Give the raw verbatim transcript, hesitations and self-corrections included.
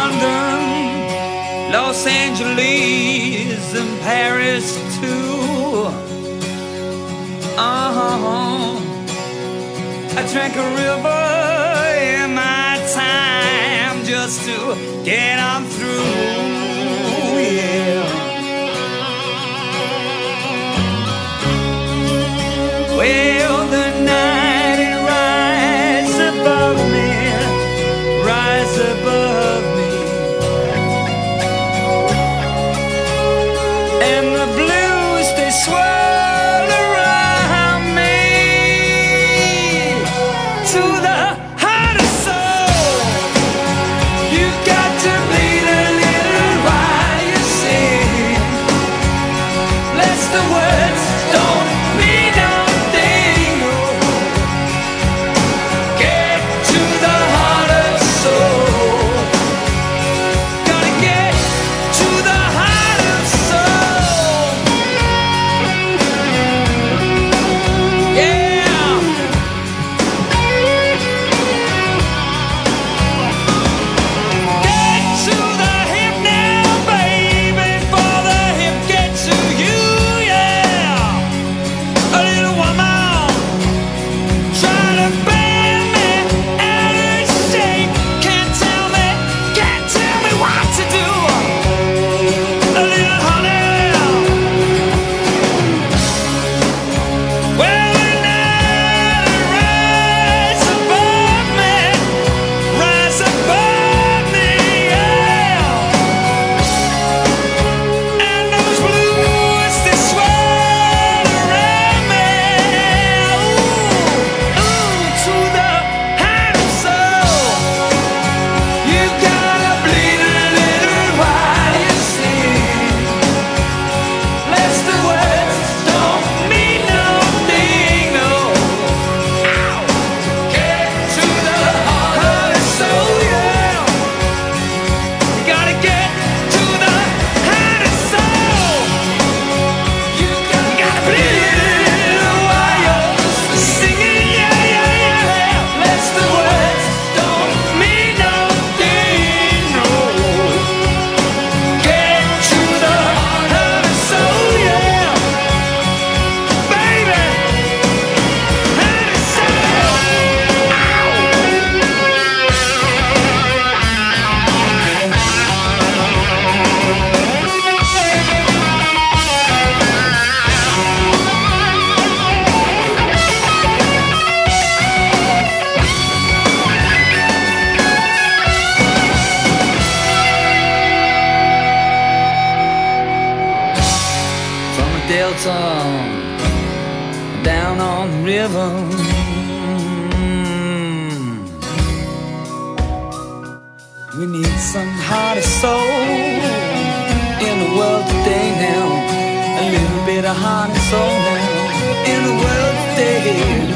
London, Los Angeles, and Paris too. Uh-huh. I drank a river in my time just to get on through, yeah. Well, the night it rise above me, rise above me, and the blues they swirl around me to the heart of soul. You got to bleed a little while you sing, lest the words don't mean nothing. Get to the heart of soul. Gotta get to the heart of soul. Yeah. Get to the hip now, baby, for the hip get to you, yeah. A little woman trying to bend me out of shape. Can't tell me, can't tell me what to do. A little honey. Well, the night rise above me, rise above me, yeah. And those blues they swirl around me. Ooh, ooh, to the heart of soul. You gotta bleed a little while you sing, lest the words don't mean nothing, no. Get to the heart of soul, yeah. You gotta get to the heart of soul. You gotta, gotta bleed a little while you're singing, yeah, yeah, yeah. Lest the words don't mean nothing, no. Get to the heart of soul, yeah. Baby, heart of soul. From the delta down on the river, we need some heart of soul in the world today now. A little bit of heart and soul now in the world today.